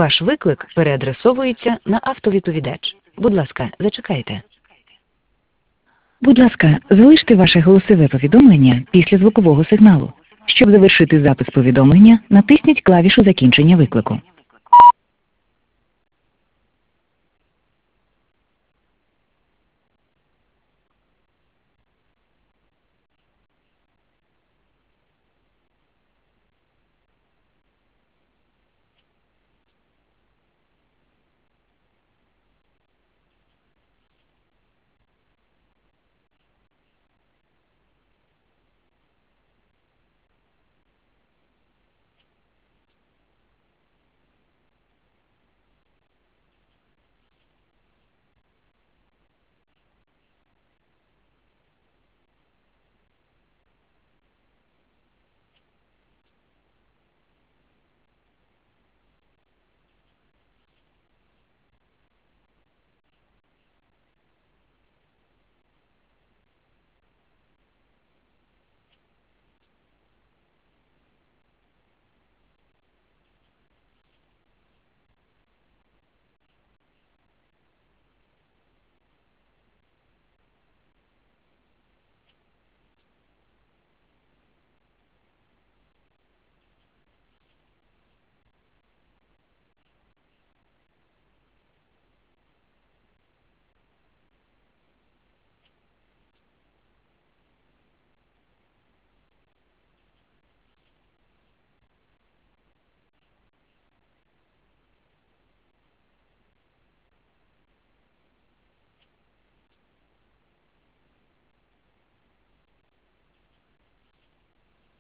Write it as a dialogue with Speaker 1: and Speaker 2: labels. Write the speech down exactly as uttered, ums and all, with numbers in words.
Speaker 1: Ваш виклик переадресовується на автовідповідач. Будь ласка, зачекайте. Будь ласка, залиште ваше голосове повідомлення після звукового сигналу. Щоб завершити запис повідомлення, натисніть клавішу закінчення виклику.